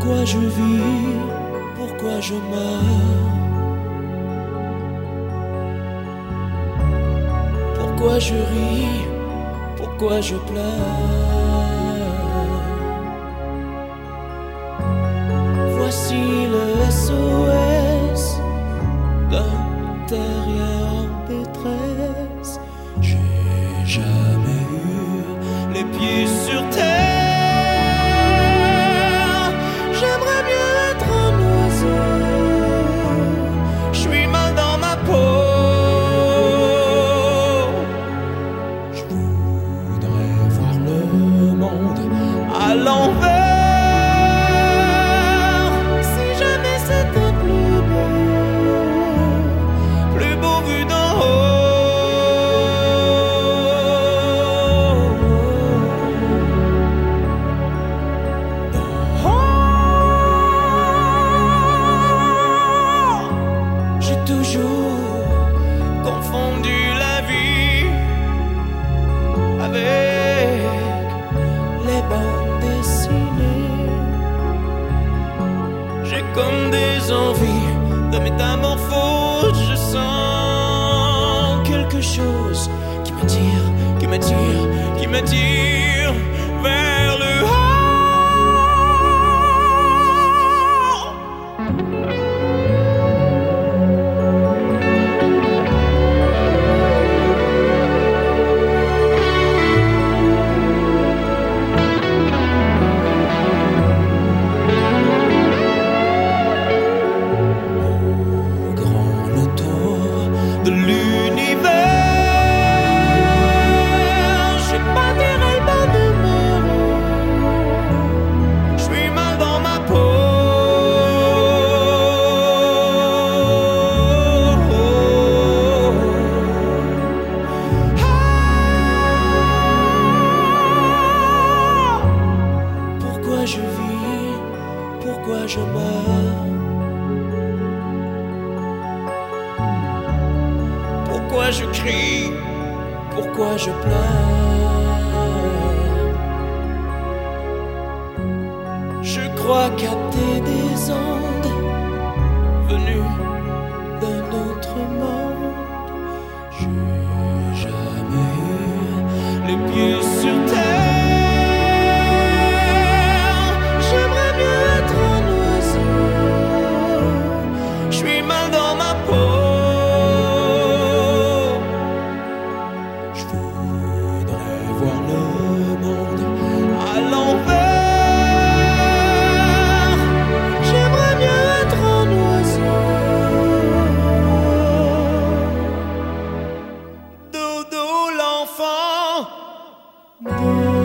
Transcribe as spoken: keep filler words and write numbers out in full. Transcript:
Pourquoi je vis, pourquoi je meurs, pourquoi je ris, pourquoi je pleure. Voici le S O S d'un terrien en détresse. J'ai jamais eu les pieds sur terre. J'aimerais mieux être un oiseau. Je suis mal dans ma peau. Je voudrais voir le monde à l'envers. Confondu la vie avec les bandes dessinées. J'ai comme des envies de métamorphose. Je sens quelque chose qui m'attire, qui m'attire, qui m'attire vers le haut. De l'univers, j'ai pas tiré le bas de mes rêves. Je suis mal dans ma peau. Ah, pourquoi je vis, pourquoi je meurs? Pourquoi je crie, pourquoi je pleure? Je crois capter des ondes venues d'un autre monde. J'ai jamais eu les pieds sur terre. J'aimerais mieux être un oiseau. Je suis mal dans ma peau. Voir le monde à l'envers. J'aimerais mieux être un oiseau. Dodo l'enfant.